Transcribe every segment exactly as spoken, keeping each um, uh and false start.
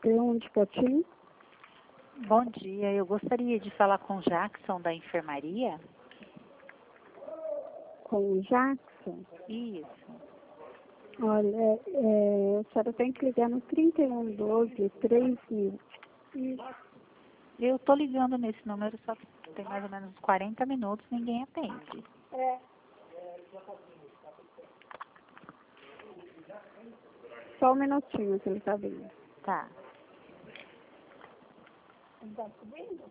Tem um de Potim? Bom dia, eu gostaria de falar com o Jackson da enfermaria. Com o Jackson? Isso. Olha, é, a senhora tem que ligar no trinta e um, doze, três mil. Eu estou ligando nesse número, só que tem mais ou menos uns quarenta minutos, ninguém atende. É. Só um minutinho que ele está vindo. Tá. Está subindo?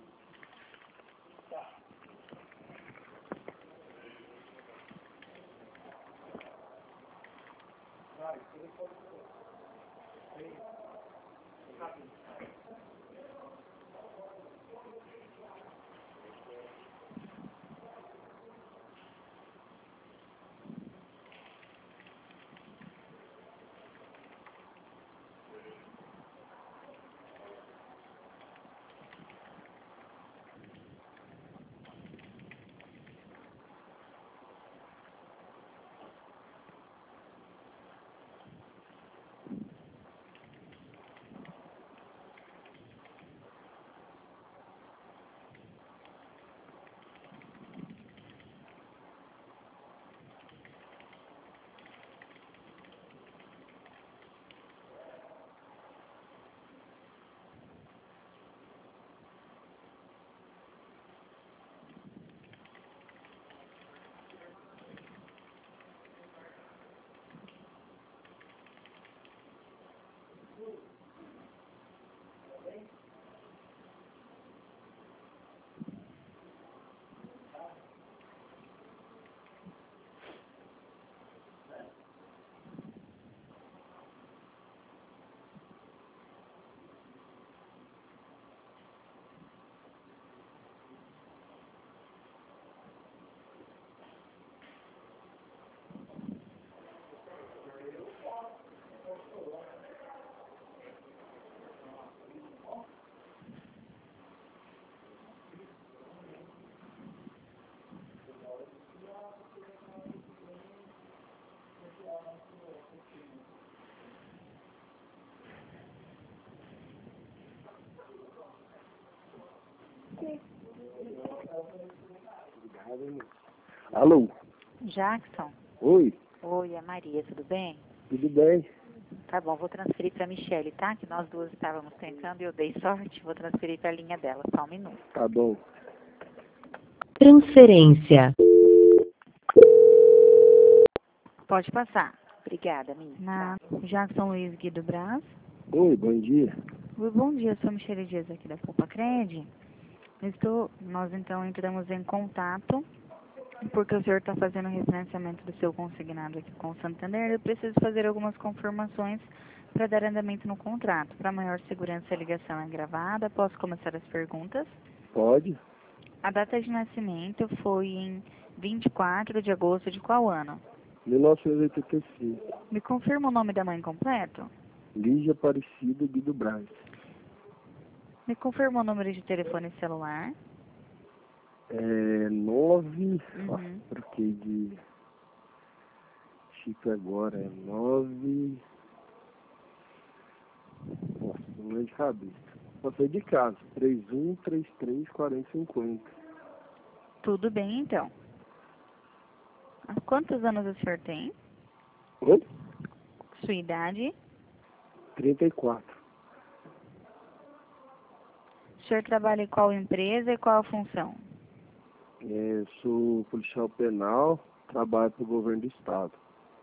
Alô? Jackson? Oi, Oi, é Maria, tudo bem? tudo bem? Tá bom, vou transferir para a Michele, tá? Que nós duas estávamos tentando e eu dei sorte. Vou transferir para a linha dela, só um minuto. Tá bom. Transferência. Pode passar. Obrigada, Miss. Na Jackson Luiz Guido Braz. Oi, bom dia. Oi, bom dia, sou Michele Dias aqui da Poupa Cred. Estou, nós então entramos em contato porque o senhor está fazendo o refinanciamento do seu consignado aqui com o Santander. Eu preciso fazer algumas confirmações para dar andamento no contrato. Para maior segurança, a ligação é gravada. Posso começar as perguntas? Pode? A data de nascimento foi em vinte e quatro de agosto de qual ano? mil novecentos e oitenta e cinco. Me confirma o nome da mãe completo? Lígia Aparecida Guido Braz. Me confirma o número de telefone celular? É nove. Uhum. Ah, troquei de chip agora. É nove. Nossa, não é de cabeça. Passei de casa. três um três três quarenta cinquenta. Tudo bem, então. Há quantos anos o senhor tem? Oi? Sua idade? trinta e quatro. O senhor trabalha em qual empresa e qual a função? É, sou policial penal. Trabalho para o governo do estado.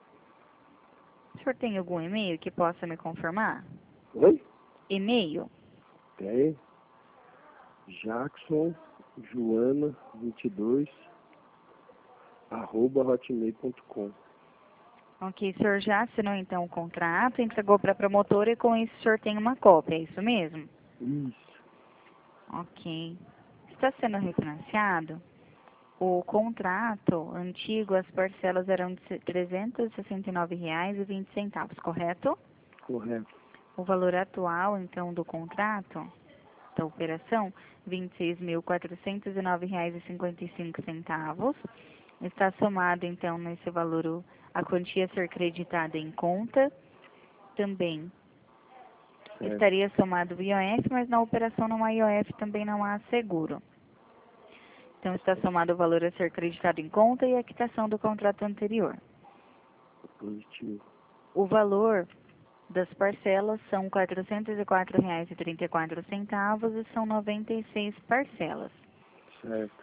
O senhor tem algum e-mail que possa me confirmar? Oi? E-mail? Tem. Jackson Joana vinte e dois arroba hotmail ponto com. Ok, o senhor já assinou então o contrato, entregou para a promotora e com isso o senhor tem uma cópia, é isso mesmo? Isso. Ok. Está sendo refinanciado? O contrato antigo, as parcelas eram de trezentos e sessenta e nove reais e vinte centavos, correto? Correto. O valor atual, então, do contrato, da operação, vinte e seis mil quatrocentos e nove reais e cinquenta e cinco centavos. Está somado, então, nesse valor a quantia a ser creditada em conta, também Certo. estaria somado o I O F, mas na operação não há I O F, também não há seguro. Então, está somado o valor a ser acreditado em conta e a quitação do contrato anterior. Positivo. O valor das parcelas são quatrocentos e quatro reais e trinta e quatro centavos e são noventa e seis parcelas. Certo.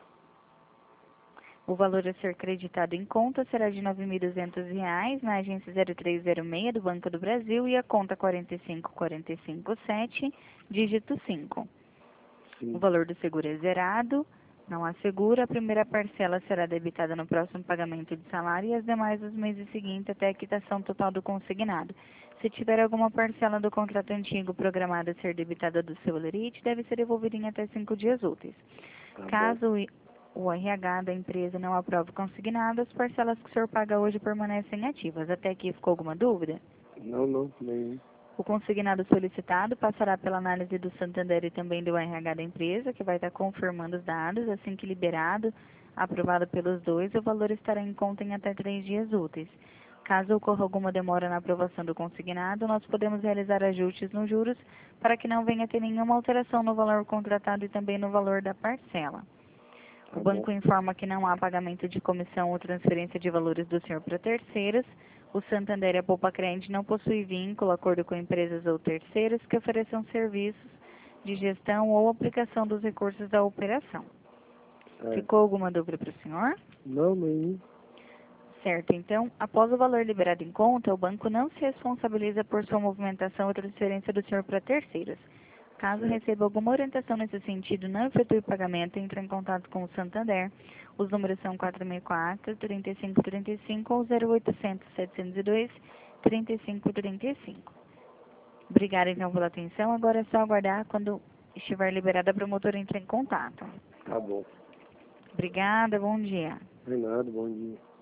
O valor a ser creditado em conta será de nove mil e duzentos reais na agência zero três zero seis do Banco do Brasil e a conta quatro cinco quatro cinco sete, dígito cinco. Sim. O valor do seguro é zerado, não há seguro. A primeira parcela será debitada no próximo pagamento de salário e as demais nos meses seguintes até a quitação total do consignado. Se tiver alguma parcela do contrato antigo programada a ser debitada do seu lerite, deve ser devolvida em até cinco dias úteis. Tá Caso o R H da empresa não aprove o consignado, as parcelas que o senhor paga hoje permanecem ativas. Até aqui ficou alguma dúvida? bom. Não, não, nenhum. O consignado solicitado passará pela análise do Santander e também do R H da empresa, que vai estar confirmando os dados. Assim que liberado, aprovado pelos dois, o valor estará em conta em até três dias úteis. Caso ocorra alguma demora na aprovação do consignado, nós podemos realizar ajustes nos juros para que não venha a ter nenhuma alteração no valor contratado e também no valor da parcela. Tá O banco bom. informa que não há pagamento de comissão ou transferência de valores do senhor para terceiros. O Santander e a Poupa Crédito não possuem vínculo, acordo com empresas ou terceiros que ofereçam serviços de gestão ou aplicação dos recursos da operação. Certo. Ficou alguma dúvida para o senhor? Não, nenhum. Certo, então, após o valor liberado em conta, o banco não se responsabiliza por sua movimentação ou transferência do senhor para terceiros. Caso Certo. receba alguma orientação nesse sentido, não efetue pagamento, entre em contato com o Santander. Os números são quatro seis quatro, três cinco três cinco ou zero oitocentos, setecentos e dois, trinta e cinco trinta e cinco. Obrigada, então, pela atenção. Agora é só aguardar quando estiver liberada a promotora entrar em contato. Tá bom. Obrigada, bom dia. De nada, bom dia.